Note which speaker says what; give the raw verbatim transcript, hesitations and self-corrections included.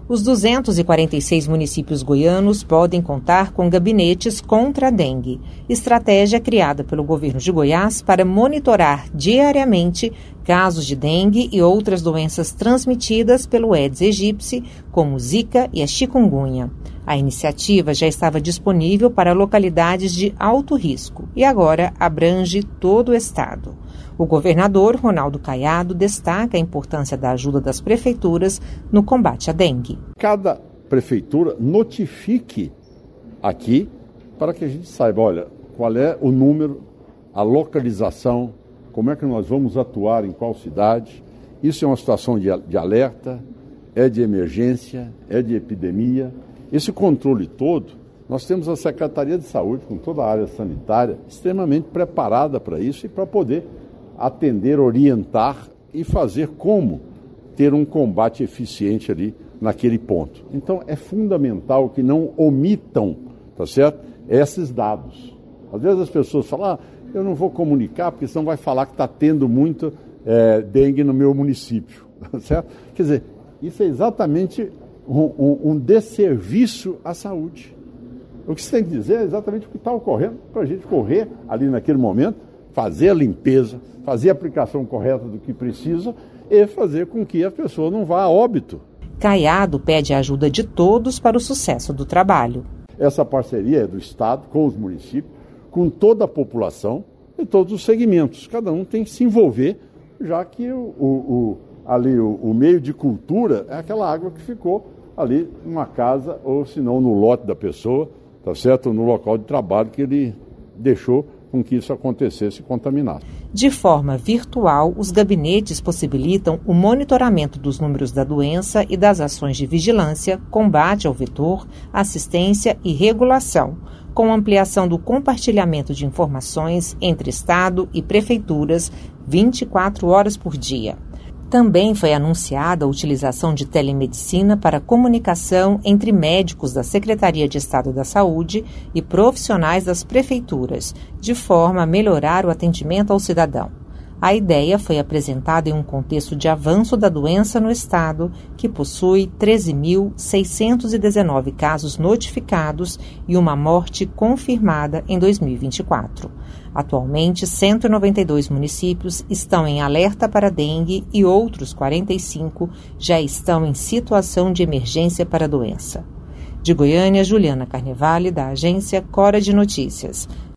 Speaker 1: Os duzentos e quarenta e seis municípios goianos podem contar com gabinetes contra a dengue, estratégia criada pelo governo de Goiás para monitorar diariamente casos de dengue e outras doenças transmitidas pelo Aedes aegypti, como Zika e a chikungunya. A iniciativa já estava disponível para localidades de alto risco e agora abrange todo o estado. O governador Ronaldo Caiado destaca a importância da ajuda das prefeituras no combate à dengue.
Speaker 2: Cada prefeitura notifique aqui para que a gente saiba, olha, qual é o número, a localização, como é que nós vamos atuar em qual cidade. Isso é uma situação de, de alerta, é de emergência, é de epidemia. Esse controle todo, nós temos a Secretaria de Saúde, com toda a área sanitária, extremamente preparada para isso e para poder atender, orientar e fazer como ter um combate eficiente ali naquele ponto. Então, é fundamental que não omitam, tá certo, esses dados. Às vezes as pessoas falam, ah, eu não vou comunicar, porque senão vai falar que está tendo muito é, dengue no meu município, tá certo? Quer dizer, isso é exatamente um, um, um desserviço à saúde. O que você tem que dizer é exatamente o que está ocorrendo para a gente correr ali naquele momento, fazer a limpeza, fazer a aplicação correta do que precisa e fazer com que a pessoa não vá a óbito.
Speaker 1: Caiado pede a ajuda de todos para o sucesso do trabalho.
Speaker 2: Essa parceria é do Estado com os municípios, com toda a população e todos os segmentos. Cada um tem que se envolver, já que o, o, o, ali o, o meio de cultura é aquela água que ficou ali numa casa ou, se não, no lote da pessoa, tá certo? No local de trabalho que ele deixou com que isso acontecesse e contaminasse.
Speaker 1: De forma virtual, os gabinetes possibilitam o monitoramento dos números da doença e das ações de vigilância, combate ao vetor, assistência e regulação, com ampliação do compartilhamento de informações entre Estado e prefeituras vinte e quatro horas por dia. Também foi anunciada a utilização de telemedicina para comunicação entre médicos da Secretaria de Estado da Saúde e profissionais das prefeituras, de forma a melhorar o atendimento ao cidadão. A ideia foi apresentada em um contexto de avanço da doença no estado, que possui treze mil seiscentos e dezenove casos notificados e uma morte confirmada em dois mil e vinte e quatro. Atualmente, cento e noventa e dois municípios estão em alerta para dengue e outros quarenta e cinco já estão em situação de emergência para a doença. De Goiânia, Juliana Carnevale, da agência Cora de Notícias.